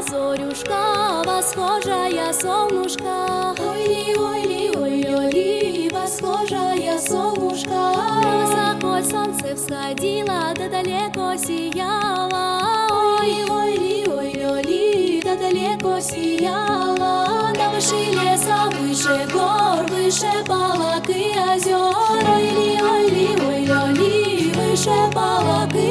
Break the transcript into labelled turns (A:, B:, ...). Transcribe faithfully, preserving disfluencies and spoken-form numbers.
A: зорюшка, восхожая солнышко.
B: Ой-ли, ой-ли, ой-ли, восхожая солнышко.
A: Высоко солнце всходило, да далеко сияло.
B: Ой, ой-ли, ой-ли, да далеко сияло. Да выше леса, выше гор, выше балок и озер. Ой-ли, ой-ли, ой-ли, выше балок и